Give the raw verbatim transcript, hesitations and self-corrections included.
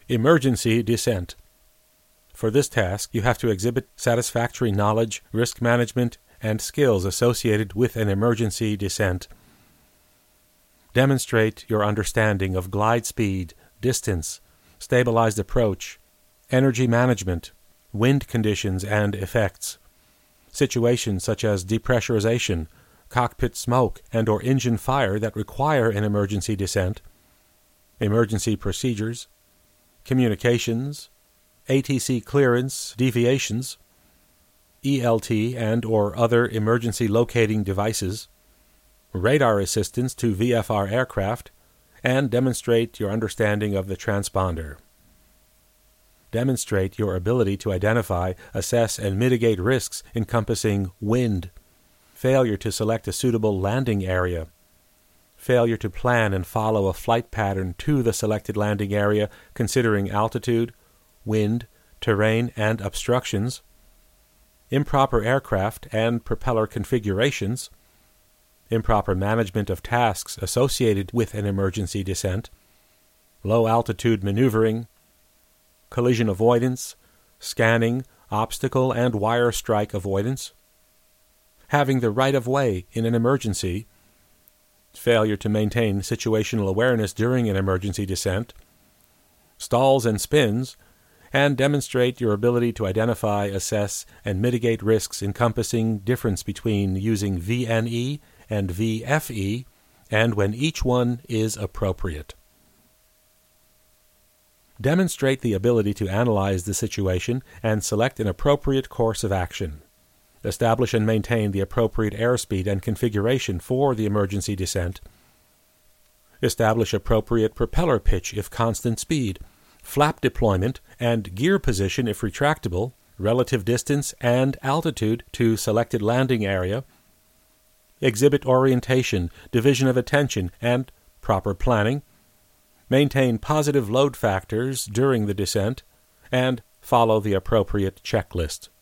Emergency descent. For this task, you have to exhibit satisfactory knowledge, risk management, and skills associated with an emergency descent. Demonstrate your understanding of glide speed, distance, stabilized approach, energy management, wind conditions and effects, situations such as depressurization, cockpit smoke, and or engine fire that require an emergency descent, emergency procedures, communications, A T C clearance deviations, E L T and or other emergency locating devices, radar assistance to V F R aircraft, and demonstrate your understanding of the transponder. Demonstrate your ability to identify, assess, and mitigate risks encompassing wind, failure to select a suitable landing area, failure to plan and follow a flight pattern to the selected landing area considering altitude, wind, terrain, and obstructions, improper aircraft and propeller configurations, improper management of tasks associated with an emergency descent, low-altitude maneuvering, collision avoidance, scanning, obstacle and wire strike avoidance, having the right-of-way in an emergency, failure to maintain situational awareness during an emergency descent, stalls and spins, and demonstrate your ability to identify, assess, and mitigate risks encompassing difference between using V N E and V F E, and when each one is appropriate. Demonstrate the ability to analyze the situation and select an appropriate course of action. Establish and maintain the appropriate airspeed and configuration for the emergency descent. Establish appropriate propeller pitch if constant speed, flap deployment and gear position if retractable, relative distance and altitude to selected landing area. Exhibit orientation, division of attention, and proper planning. Maintain positive load factors during the descent, and follow the appropriate checklist.